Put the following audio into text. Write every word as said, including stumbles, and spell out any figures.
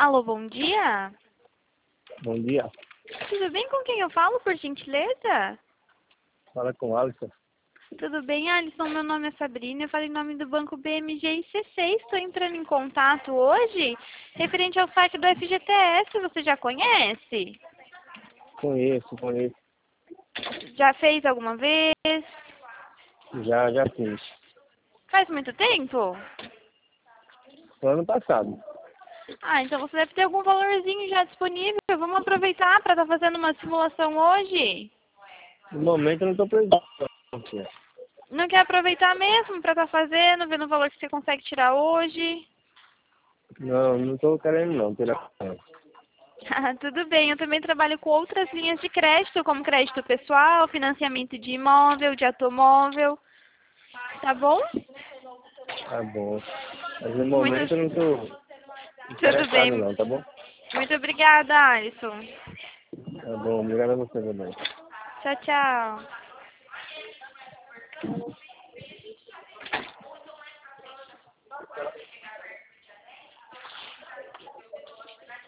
Alô, bom dia. Bom dia. Tudo bem, com quem eu falo, por gentileza? Fala com o Alisson. Tudo bem, Alisson? Meu nome é Sabrina, eu falo em nome do Banco B M G e C C. Estou entrando em contato hoje referente ao site do F G T S. Você já conhece? Conheço, conheço. Já fez alguma vez? Já, já fiz. Faz muito tempo? No ano passado. Ah, então você deve ter algum valorzinho já disponível. Vamos aproveitar para estar fazendo uma simulação hoje. No momento eu não estou precisando. Não quer aproveitar mesmo para estar fazendo, vendo o valor que você consegue tirar hoje? Não, não estou querendo não, tirar. Ah, tudo bem, eu também trabalho com outras linhas de crédito, como crédito pessoal, financiamento de imóvel, de automóvel. Tá bom? Tá bom. Mas no Muito... momento eu não estou Tudo interessado bem. não, tá bom? Muito obrigada, Alisson. Tá bom, obrigado a você também. Tchau, tchau.